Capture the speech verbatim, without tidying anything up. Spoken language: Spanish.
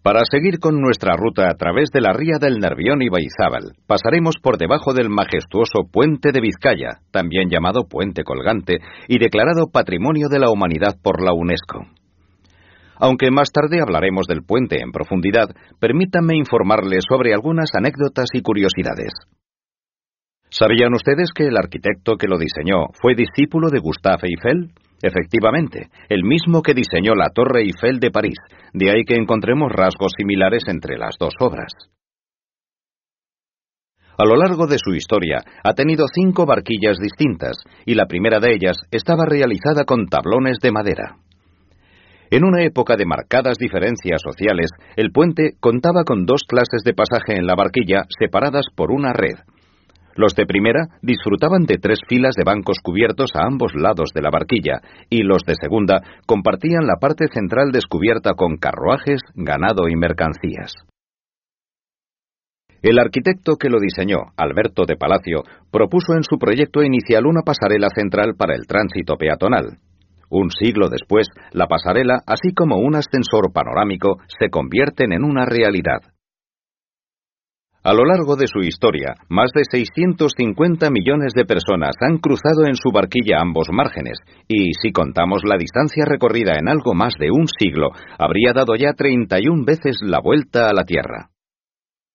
Para seguir con nuestra ruta a través de la ría del Nervión y Baizábal, pasaremos por debajo del majestuoso Puente de Vizcaya, también llamado Puente Colgante, y declarado Patrimonio de la Humanidad por la UNESCO. Aunque más tarde hablaremos del puente en profundidad, permítanme informarles sobre algunas anécdotas y curiosidades. ¿Sabían ustedes que el arquitecto que lo diseñó fue discípulo de Gustave Eiffel? Efectivamente, el mismo que diseñó la Torre Eiffel de París, de ahí que encontremos rasgos similares entre las dos obras. A lo largo de su historia, ha tenido cinco barquillas distintas, y la primera de ellas estaba realizada con tablones de madera. En una época de marcadas diferencias sociales, el puente contaba con dos clases de pasaje en la barquilla separadas por una red. Los de primera disfrutaban de tres filas de bancos cubiertos a ambos lados de la barquilla, y los de segunda compartían la parte central descubierta con carruajes, ganado y mercancías. El arquitecto que lo diseñó, Alberto de Palacio, propuso en su proyecto inicial una pasarela central para el tránsito peatonal. Un siglo después, la pasarela, así como un ascensor panorámico, se convierten en una realidad. A lo largo de su historia, más de seiscientos cincuenta millones de personas han cruzado en su barquilla ambos márgenes, y si contamos la distancia recorrida en algo más de un siglo, habría dado ya treinta y una veces la vuelta a la Tierra.